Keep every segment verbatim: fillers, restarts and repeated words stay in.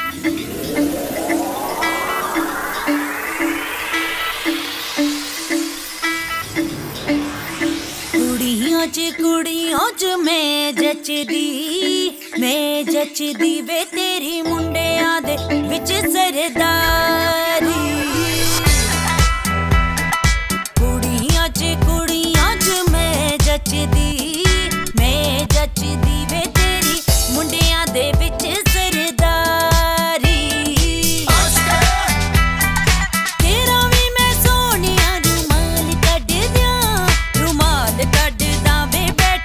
कुड़ियों च कुड़ियों च मैं जचदी मैं जचदी वे तेरी मुंडियां दे विच सरदारी। कुड़ियों च कुड़ियों च मैं जचदी मैं जचदी वे तेरी मुंडियां दे विच सरदारी। तेरा भी मैं सोनिया रुमाल कढ दियां रुमाल कढ दा वे बैठ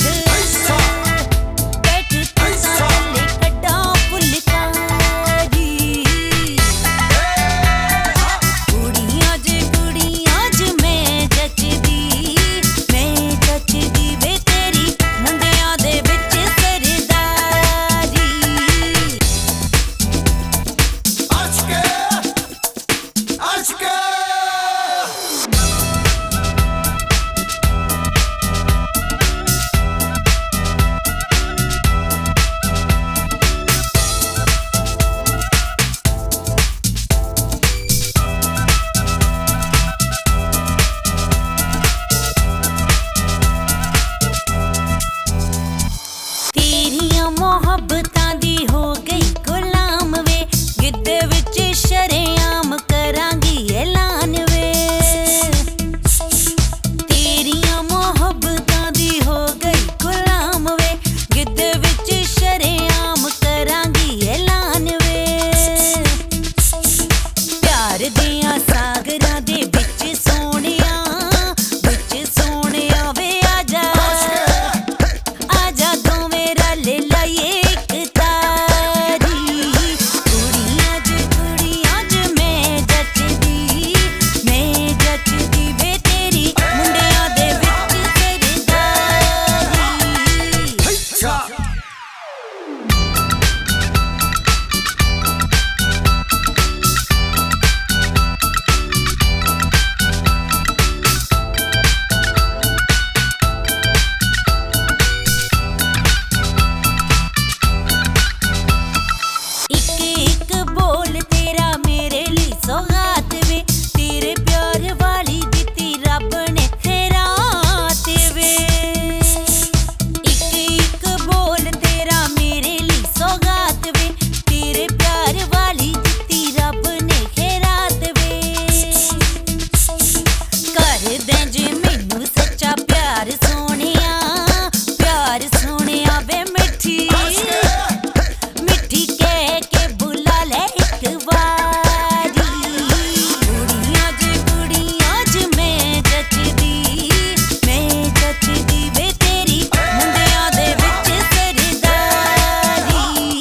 बैठ थल्ले कड्डा फुलकारी। कुड़ियां च कुड़ियां च मैं जचदी मैं जचदी वे तेरी मुंडियां दे विच सरदारी। तेरियां मोहब्बतां दी हो गई गुलाम वे गिद्ध विच शरेआम करांगी ऐलान वे। तेरियां मोहब्बतां दी हो गई गुलाम वे गिद्ध विच शरेआम करांगी ऐलान वे। प्यार दियां सागरां दे विच सोहणिया विच सोहणिया वे आजा आजा दोवें रल लाइए इक तारी। कुड़ियां च कुड़ियां च मैं जचदी मैं जचदी वे तेरी मुंडियां दे विच सरदारी। इक इक बोल तेरा मेरे लिए सौगात वे तेरे प्यार वाली दित्ती रब ने खैरात वे। इक इक बोल तेरा मेरे लिए सौगात वे तेरे प्यार वाली दित्ती रब ने खैरात वे। कर दे जे मैनू सच्चा प्यार सोहणिया प्यार सोहणिया वे मिठी मिठी कह के बुला ले एक बारी। कुड़ियां च कुड़ियां च मैं जचदी मैं जचदी वे तेरी मुंडियां दे विच सरदारी।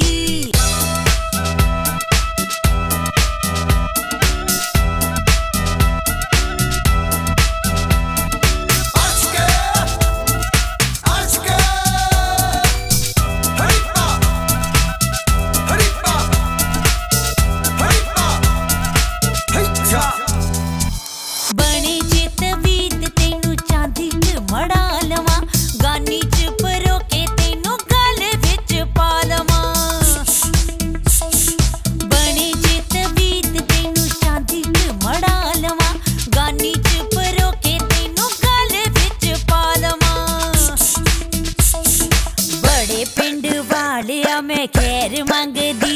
बनी चित बीत तैनू चांदी च मड़ा लवां गानी च परो के तैनू गल विच पा लवां। बनी चित बीत तैनू चांदी च मड़ा लवां गानी च परो के तैनू गल विच पा लवां। बड़े पिंड वालिया मैं खैर मंगदी